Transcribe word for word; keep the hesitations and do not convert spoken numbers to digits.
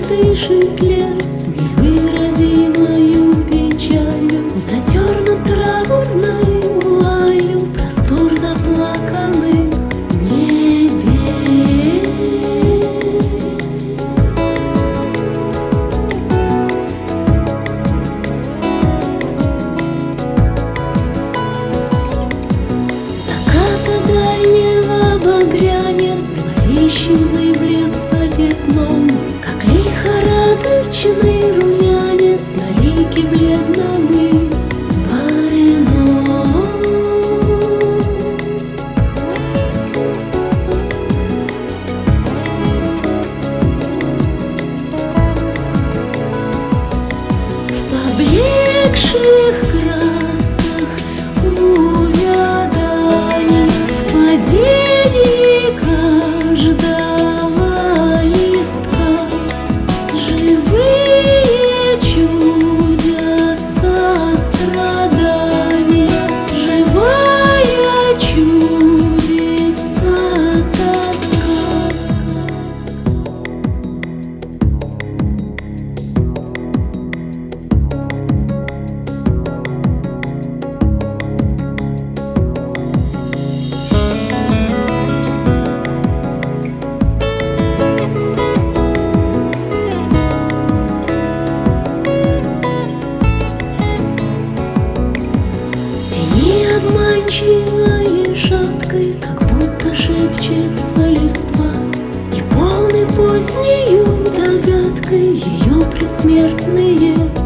дышит лес невыразимою печалью, затернут траурной вуалью простор заплаканных небес. Заката дальнего багрянец зловещим заявлется пятном, как лихорадочный румянец на лике бледном и больном. В поблекших красках увяданий, в падении каждого листка живые чудятся страдания, живая чудится тоска. Обманчивой и шаткой, как будто шепчется листва, и полны позднею догадкой ее предсмертные